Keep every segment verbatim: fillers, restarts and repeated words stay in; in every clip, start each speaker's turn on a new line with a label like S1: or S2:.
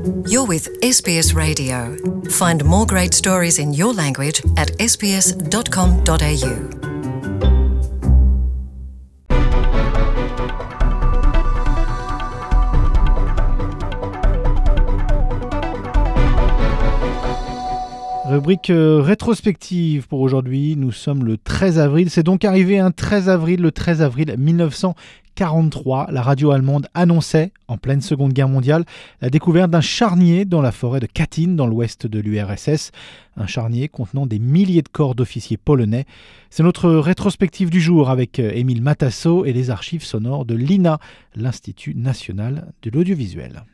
S1: You're with S B S Radio. Find more great stories in your language at s b s dot com dot a u.
S2: Rubrique euh, rétrospective pour aujourd'hui. Nous sommes le treize avril. C'est donc arrivé un treize avril, le treize avril mille neuf cent quarante-trois. La radio allemande annonçait, en pleine Seconde Guerre mondiale, la découverte d'un charnier dans la forêt de Katyn, dans l'ouest de l'U R S S. Un charnier contenant des milliers de corps d'officiers polonais. C'est notre rétrospective du jour avec Émile Matasso et les archives sonores de l'I N A, l'Institut national de l'audiovisuel.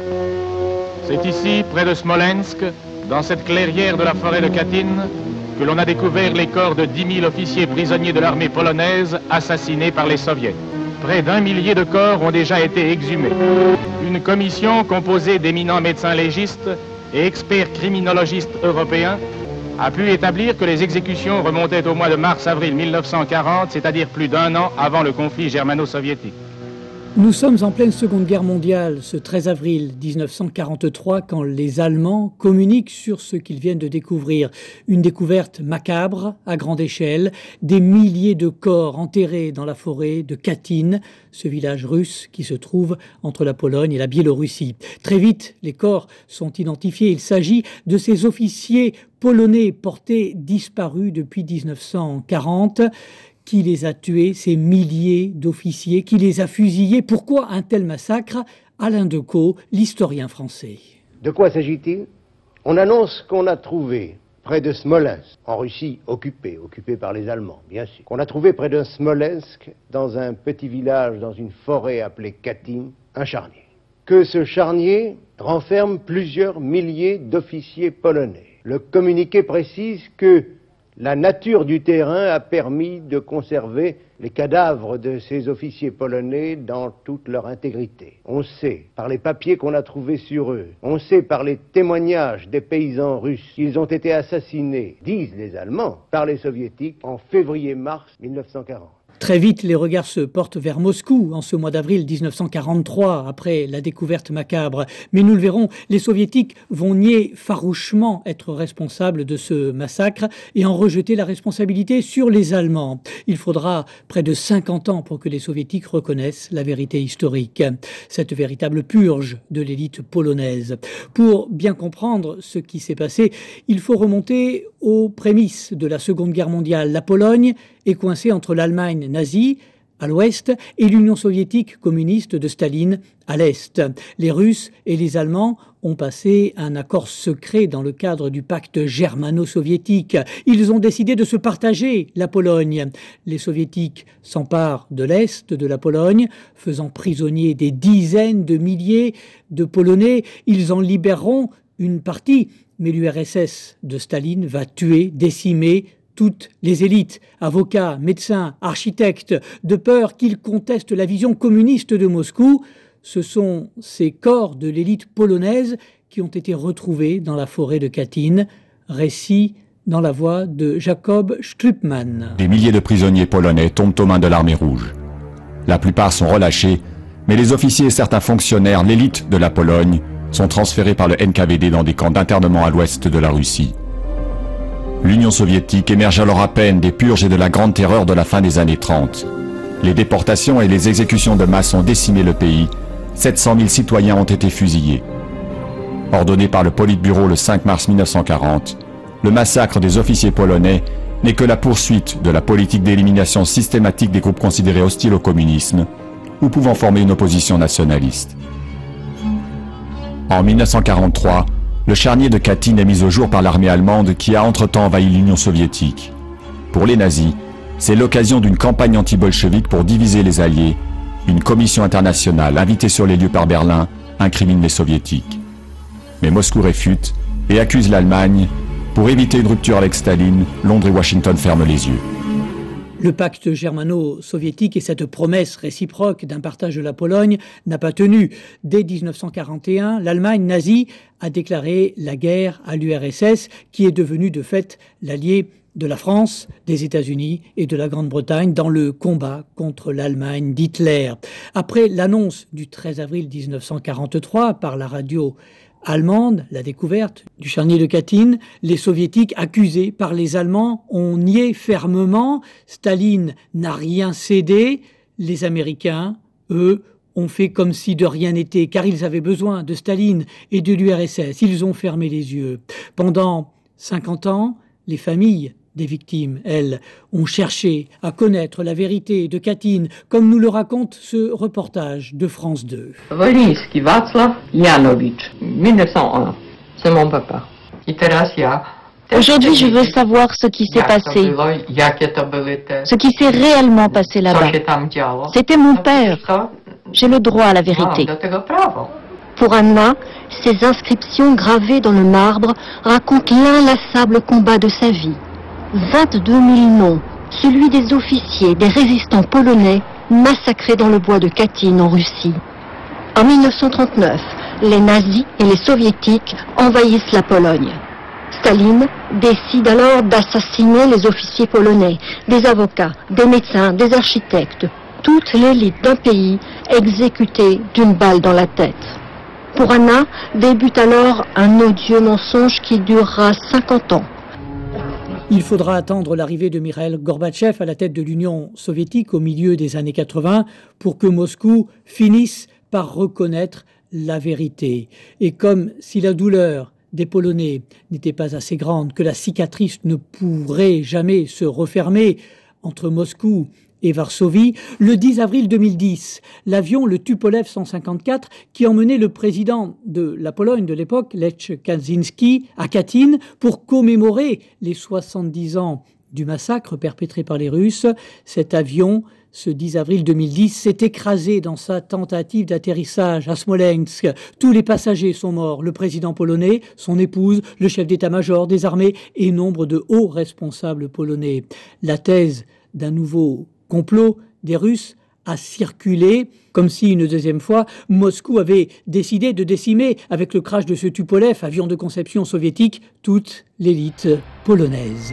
S3: C'est ici, près de Smolensk, dans cette clairière de la forêt de Katyn, que l'on a découvert les corps de dix mille officiers prisonniers de l'armée polonaise assassinés par les soviets. Près d'un millier de corps ont déjà été exhumés. Une commission composée d'éminents médecins légistes et experts criminologistes européens a pu établir que les exécutions remontaient au mois de mars-avril mille neuf cent quarante, c'est-à-dire plus d'un an avant le conflit germano-soviétique.
S4: Nous sommes en pleine Seconde Guerre mondiale, ce treize avril dix-neuf cent quarante-trois, quand les Allemands communiquent sur ce qu'ils viennent de découvrir. Une découverte macabre, à grande échelle, des milliers de corps enterrés dans la forêt de Katyn, ce village russe qui se trouve entre la Pologne et la Biélorussie. Très vite, les corps sont identifiés. Il s'agit de ces officiers polonais portés disparus depuis dix-neuf cent quarante. Qui les a tués, ces milliers d'officiers? Qui les a fusillés? Pourquoi un tel massacre? Alain Decaux, l'historien français.
S5: De quoi s'agit-il? On annonce qu'on a trouvé près de Smolensk, en Russie occupée, occupée par les Allemands, bien sûr, qu'on a trouvé près de Smolensk, dans un petit village, dans une forêt appelée Katyn, un charnier. Que ce charnier renferme plusieurs milliers d'officiers polonais. Le communiqué précise que la nature du terrain a permis de conserver les cadavres de ces officiers polonais dans toute leur intégrité. On sait, par les papiers qu'on a trouvés sur eux, on sait par les témoignages des paysans russes qu'ils ont été assassinés, disent les Allemands, par les Soviétiques en février-mars mille neuf cent quarante.
S4: Très vite, les regards se portent vers Moscou en ce mois d'avril dix-neuf cent quarante-trois, après la découverte macabre. Mais nous le verrons, les Soviétiques vont nier farouchement être responsables de ce massacre et en rejeter la responsabilité sur les Allemands. Il faudra près de cinquante ans pour que les Soviétiques reconnaissent la vérité historique, cette véritable purge de l'élite polonaise. Pour bien comprendre ce qui s'est passé, il faut remonter aux prémices de la Seconde Guerre mondiale. La Pologne est coincée entre l'Allemagne nazie à l'ouest et l'Union soviétique communiste de Staline à l'est. Les Russes et les Allemands ont passé un accord secret dans le cadre du pacte germano-soviétique. Ils ont décidé de se partager la Pologne. Les Soviétiques s'emparent de l'est de la Pologne, faisant prisonniers des dizaines de milliers de Polonais. Ils en libéreront une partie, mais l'U R S S de Staline va tuer, décimer toutes les élites, avocats, médecins, architectes, de peur qu'ils contestent la vision communiste de Moscou. Ce sont ces corps de l'élite polonaise qui ont été retrouvés dans la forêt de Katyn. Récit dans la voix de Jacob Strupman.
S6: Des milliers de prisonniers polonais tombent aux mains de l'armée rouge. La plupart sont relâchés, mais les officiers et certains fonctionnaires, l'élite de la Pologne, sont transférés par le N K V D dans des camps d'internement à l'ouest de la Russie. L'Union soviétique émerge alors à peine des purges et de la grande terreur de la fin des années trente. Les déportations et les exécutions de masse ont décimé le pays. sept cent mille citoyens ont été fusillés. Ordonné par le Politburo le cinq mars mille neuf cent quarante, le massacre des officiers polonais n'est que la poursuite de la politique d'élimination systématique des groupes considérés hostiles au communisme ou pouvant former une opposition nationaliste. En mille neuf cent quarante-trois, le charnier de Katyn est mis au jour par l'armée allemande qui a entre-temps envahi l'Union soviétique. Pour les nazis, c'est l'occasion d'une campagne anti-bolchevique pour diviser les Alliés. Une commission internationale invitée sur les lieux par Berlin incrimine les soviétiques. Mais Moscou réfute et accuse l'Allemagne. Pour éviter une rupture avec Staline, Londres et Washington ferment les yeux.
S4: Le pacte germano-soviétique et cette promesse réciproque d'un partage de la Pologne n'a pas tenu. Dès dix-neuf cent quarante et un, l'Allemagne nazie a déclaré la guerre à l'U R S S, qui est devenue de fait l'allié de la France, des États-Unis et de la Grande-Bretagne dans le combat contre l'Allemagne d'Hitler. Après l'annonce du treize avril mille neuf cent quarante-trois par la radio allemande, la découverte du charnier de Katyn, les soviétiques accusés par les Allemands ont nié fermement. Staline n'a rien cédé. Les Américains, eux, ont fait comme si de rien n'était, car ils avaient besoin de Staline et de l'U R S S. Ils ont fermé les yeux. Pendant cinquante ans, les familles des victimes, elles, ont cherché à connaître la vérité de Katyn, comme nous le raconte ce reportage de France deux.
S7: Volynsky Václav Yanovitch, mille neuf cent un. C'est mon papa.
S8: Aujourd'hui, je veux savoir ce qui s'est passé, ce qui s'est réellement passé là-bas. C'était mon père. J'ai le droit à la vérité. Pour Anna, ces inscriptions gravées dans le marbre racontent l'inlassable combat de sa vie. vingt-deux mille noms, celui des officiers, des résistants polonais massacrés dans le bois de Katyn en Russie. En mille neuf cent trente-neuf, les nazis et les soviétiques envahissent la Pologne. Staline décide alors d'assassiner les officiers polonais, des avocats, des médecins, des architectes, toute l'élite d'un pays exécutée d'une balle dans la tête. Pour Anna, débute alors un odieux mensonge qui durera cinquante ans.
S4: Il faudra attendre l'arrivée de Mikhaïl Gorbatchev à la tête de l'Union soviétique au milieu des années quatre-vingts pour que Moscou finisse par reconnaître la vérité. Et comme si la douleur des Polonais n'était pas assez grande, que la cicatrice ne pourrait jamais se refermer entre Moscou et Varsovie, le dix avril deux mille dix, l'avion, le Tupolev cent cinquante-quatre, qui emmenait le président de la Pologne de l'époque, Lech Kaczynski, à Katyn pour commémorer les soixante-dix ans du massacre perpétré par les Russes. Cet avion, ce dix avril deux mille dix, s'est écrasé dans sa tentative d'atterrissage à Smolensk. Tous les passagers sont morts, le président polonais, son épouse, le chef d'état-major des armées et nombre de hauts responsables polonais. La thèse d'un nouveau complot des Russes a circulé, comme si une deuxième fois, Moscou avait décidé de décimer, avec le crash de ce Tupolev, avion de conception soviétique, toute l'élite polonaise.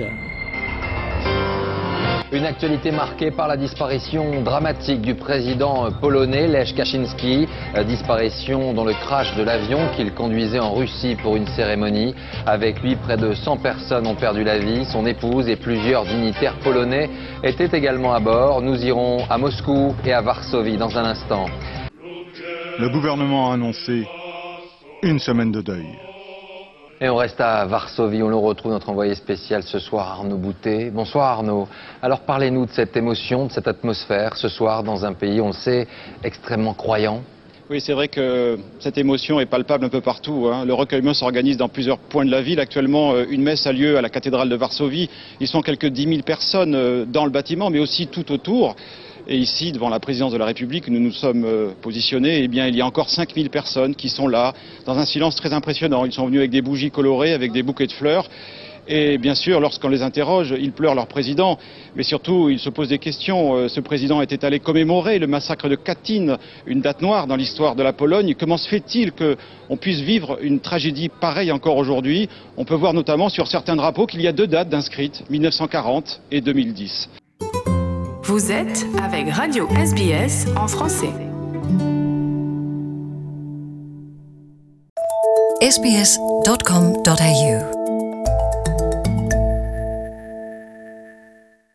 S9: Une actualité marquée par la disparition dramatique du président polonais Lech Kaczynski, disparition dans le crash de l'avion qu'il conduisait en Russie pour une cérémonie. Avec lui, près de cent personnes ont perdu la vie. Son épouse et plusieurs dignitaires polonais étaient également à bord. Nous irons à Moscou et à Varsovie dans un instant.
S10: Le gouvernement a annoncé une semaine de deuil.
S9: Et on reste à Varsovie, on le retrouve, notre envoyé spécial ce soir, Arnaud Boutet. Bonsoir Arnaud. Alors parlez-nous de cette émotion, de cette atmosphère ce soir dans un pays, on le sait, extrêmement croyant.
S10: Oui, c'est vrai que cette émotion est palpable un peu partout, hein. Le recueillement s'organise dans plusieurs points de la ville. Actuellement, une messe a lieu à la cathédrale de Varsovie. Ils sont quelques dix mille personnes dans le bâtiment, mais aussi tout autour. Et ici, devant la présidence de la République, nous nous sommes euh, positionnés. Eh bien, il y a encore cinq mille personnes qui sont là, dans un silence très impressionnant. Ils sont venus avec des bougies colorées, avec des bouquets de fleurs. Et bien sûr, lorsqu'on les interroge, ils pleurent leur président. Mais surtout, ils se posent des questions. Euh, ce président était allé commémorer le massacre de Katyn, une date noire dans l'histoire de la Pologne. Comment se fait-il qu'on puisse vivre une tragédie pareille encore aujourd'hui? On peut voir notamment sur certains drapeaux qu'il y a deux dates inscrites, mille neuf cent quarante et deux mille dix.
S11: Vous êtes avec Radio S B S en français.
S1: s b s dot com dot a u